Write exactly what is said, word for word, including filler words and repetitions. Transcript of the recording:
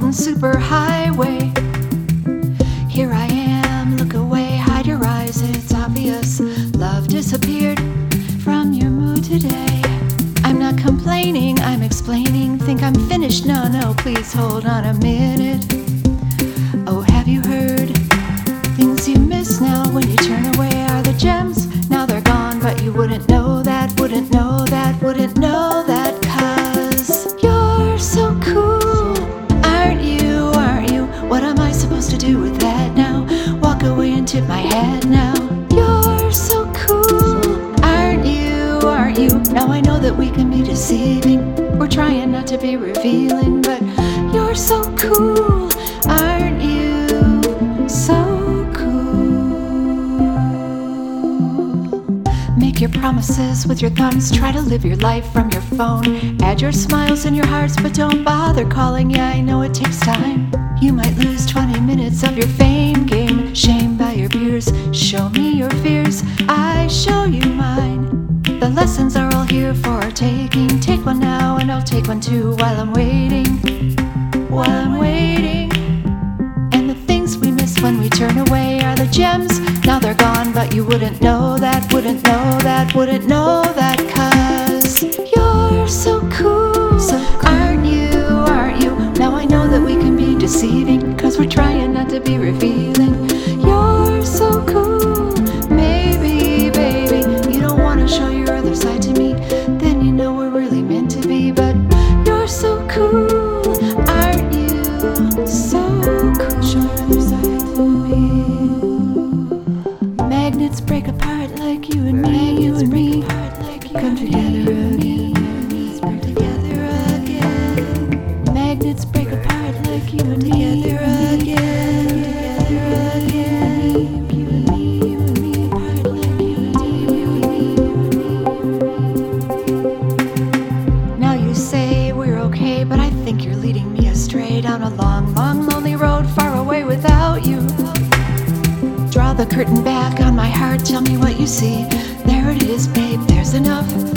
superhighway. Here I am, look away, hide your eyes, it's obvious. Love disappeared from your mood today. I'm not complaining, I'm explaining. Think I'm finished? No, no, please hold on a minute. Oh, have you heard? Things you miss now when you turn away are the gems. Now they're gone, but you wouldn't know that, wouldn't know that, wouldn't know that. Cause you're so cool, aren't you, aren't you? What am I supposed to do with that now? Walk away and tip my hat now. You're so cool, aren't you, aren't you? Now I know that we can be deceiving. We're trying not to be revealing, but you're so cool, aren't you? So cool. Make your promises with your thumbs. Try to live your life from your phone. Add your smiles and your hearts, but don't bother calling. Yeah, I know it takes time. You might lose twenty minutes of your fame game. Shame by your peers. Show me your fears, I show you mine. The lessons are all here for taking. Take one now and I'll take one too while I'm waiting. While I'm waiting. And the things we miss when we turn away are the gems. Now they're gone, but you wouldn't know that, wouldn't know that, wouldn't know that. Cause you're so cool, so cool. Aren't you, aren't you? Now I know that we can be deceiving, cause we're trying not to be revealing. You're so cool, maybe, baby. You don't wanna show your other side to me, then you know we're really meant to be. But you're so cool, aren't you? So cool. Show your other side to me. Magnets break apart like you and me, you and me. Come together again. Magnets break together again. Magnets break apart like you and me, together again. Together again. You and me, you and me, apart like you and me, you and me. Now you say we're okay, but I think you're leading me astray down a long, long, lonely road far away without you. Draw the curtain back on my heart, tell me what you see. There it is, babe, there's enough.